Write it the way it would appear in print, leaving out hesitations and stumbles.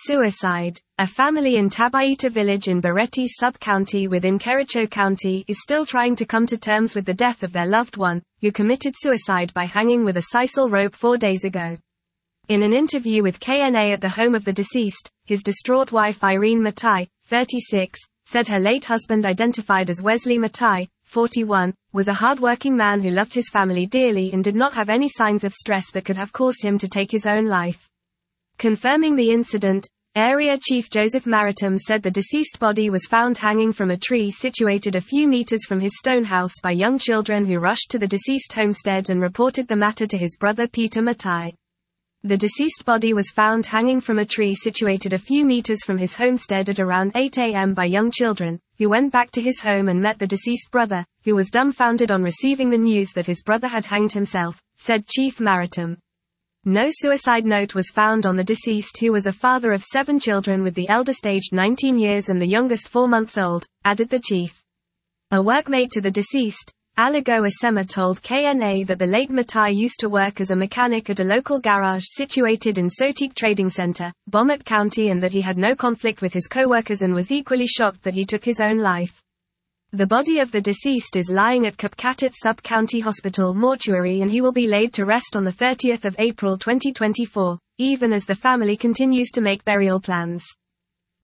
Suicide. A family in Tabaita village in Bareti sub-county within Kericho County is still trying to come to terms with the death of their loved one, who committed suicide by hanging with a sisal rope 4 days ago. In an interview with KNA at the home of the deceased, his distraught wife Irene Matai, 36, said her late husband, identified as Wesley Matai, 41, was a hard-working man who loved his family dearly and did not have any signs of stress that could have caused him to take his own life. Confirming the incident, Area Chief Joseph Maritam said the deceased body was found hanging from a tree situated a few meters from his stone house by young children who rushed to the deceased homestead and reported the matter to his brother Peter Matai. The deceased body was found hanging from a tree situated a few meters from his homestead at around 8 a.m. by young children, who went back to his home and met the deceased brother, who was dumbfounded on receiving the news that his brother had hanged himself, said Chief Maritam. No suicide note was found on the deceased, who was a father of 7 children with the eldest aged 19 years and the youngest 4 months old, added the chief. A workmate to the deceased, Aligo Asema, told KNA that the late Matai used to work as a mechanic at a local garage situated in Sotik Trading Center, Bomet County, and that he had no conflict with his co-workers and was equally shocked that he took his own life. The body of the deceased is lying at Kapkatit Sub-County Hospital mortuary and he will be laid to rest on the 30th of April 2024, even as the family continues to make burial plans.